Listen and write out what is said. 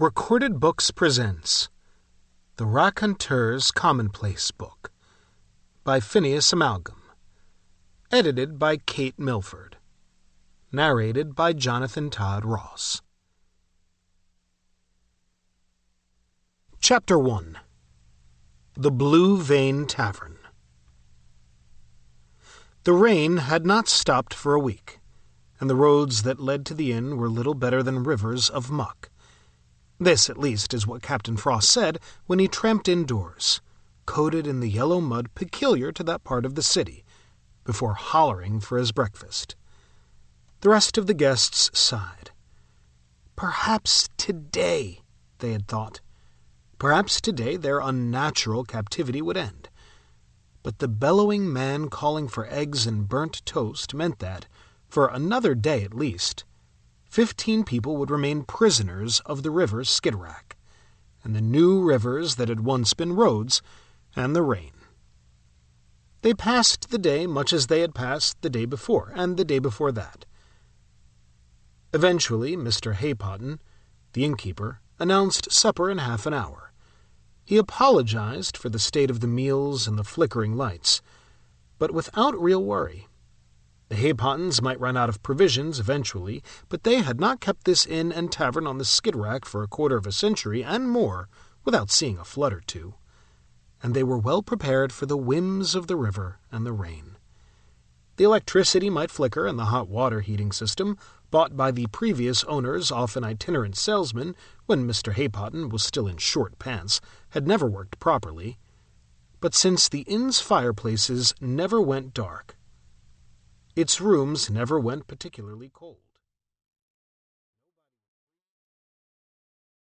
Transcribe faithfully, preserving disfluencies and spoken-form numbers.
Recorded Books presents The Raconteur's Commonplace Book by Phineas Amalgam. Edited by Kate Milford. Narrated by Jonathan Todd Ross. Chapter one. The Blue Vein Tavern. The rain had not stopped for a week, and the roads that led to the inn were little better than rivers of muck. This, at least, is what Captain Frost said when he tramped indoors, coated in the yellow mud peculiar to that part of the city, before hollering for his breakfast. The rest of the guests sighed. Perhaps today, they had thought. Perhaps today their unnatural captivity would end. But the bellowing man calling for eggs and burnt toast meant that, for another day at least, fifteen people would remain prisoners of the river Skiderack, and the new rivers that had once been roads, and the rain. They passed the day much as they had passed the day before, and the day before that. Eventually, Mister Haypotton, the innkeeper, announced supper in half an hour. He apologized for the state of the meals and the flickering lights, but without real worry. The Haypottons might run out of provisions eventually, but they had not kept this inn and tavern on the Skiderack for a quarter of a century and more without seeing a flood or two, and they were well prepared for the whims of the river and the rain. The electricity might flicker, and the hot water heating system, bought by the previous owner's often itinerant salesman when Mister Haypotton was still in short pants, had never worked properly. But since the inn's fireplaces never went dark, its rooms never went particularly cold.